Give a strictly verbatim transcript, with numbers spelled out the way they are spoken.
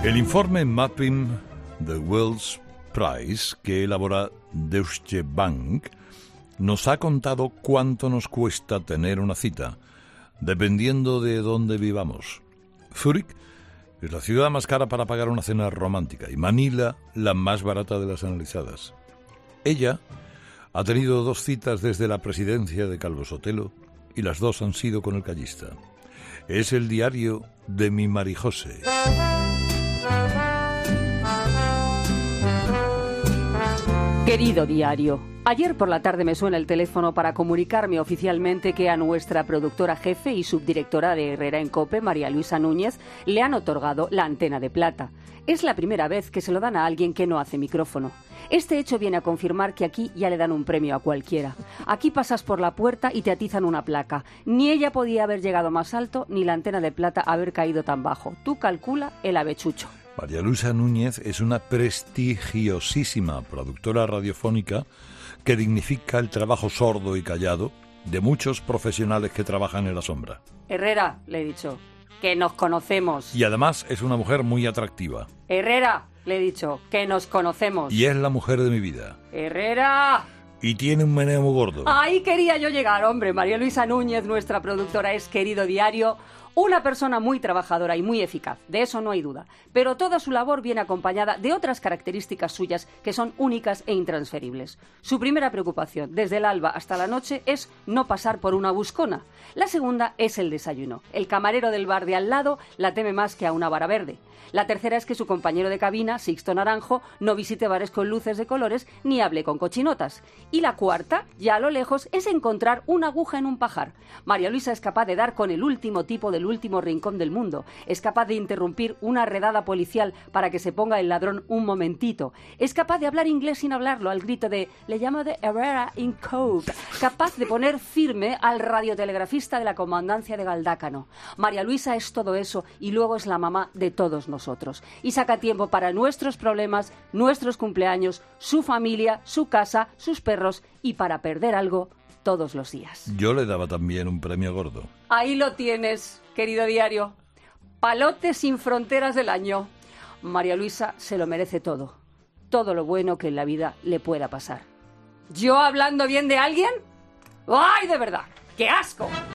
El informe Mapping the World's Price que elabora Deutsche Bank nos ha contado cuánto nos cuesta tener una cita, dependiendo de dónde vivamos. Zúrich es la ciudad más cara para pagar una cena romántica y Manila la más barata de las analizadas. Ella ha tenido dos citas desde la presidencia de Calvo Sotelo y las dos han sido con el callista. Es el diario de mi Marijose. Querido diario, ayer por la tarde me suena el teléfono para comunicarme oficialmente que a nuestra productora jefe y subdirectora de Herrera en COPE, María Luisa Núñez, le han otorgado la antena de plata. Es la primera vez que se lo dan a alguien que no hace micrófono. Este hecho viene a confirmar que aquí ya le dan un premio a cualquiera. Aquí pasas por la puerta y te atizan una placa. Ni ella podía haber llegado más alto, ni la antena de plata haber caído tan bajo. Tú calcula el avechucho. María Luisa Núñez es una prestigiosísima productora radiofónica que dignifica el trabajo sordo y callado de muchos profesionales que trabajan en la sombra. Herrera, le he dicho, que nos conocemos. Y además es una mujer muy atractiva. Herrera, le he dicho, que nos conocemos. Y es la mujer de mi vida. Herrera. Y tiene un meneo muy gordo. Ahí quería yo llegar, hombre. María Luisa Núñez, nuestra productora, es querido diario. Una persona muy trabajadora y muy eficaz, de eso no hay duda, pero toda su labor viene acompañada de otras características suyas que son únicas e intransferibles. Su primera preocupación, desde el alba hasta la noche, es no pasar por una buscona. La segunda es el desayuno. El camarero del bar de al lado la teme más que a una vara verde. La tercera es que su compañero de cabina, Sixto Naranjo, no visite bares con luces de colores ni hable con cochinotas. Y la cuarta, ya a lo lejos, es encontrar una aguja en un pajar. María Luisa es capaz de dar con el último tipo del último rincón del mundo. Es capaz de interrumpir una redada policial para que se ponga el ladrón un momentito. Es capaz de hablar inglés sin hablarlo al grito de «Le llamo de Herrera in Cope». Capaz de poner firme al radiotelegrafista de la comandancia de Galdácano. María Luisa es todo eso y luego es la mamá de todos nosotros. Y saca tiempo para nuestros problemas, nuestros cumpleaños, su familia, su casa, sus perros y para perder algo todos los días. Yo le daba también un premio gordo. Ahí lo tienes, querido diario. Palote sin fronteras del año. María Luisa se lo merece todo. Todo lo bueno que en la vida le pueda pasar. ¿Yo hablando bien de alguien? ¡Ay, de verdad! ¡Qué asco!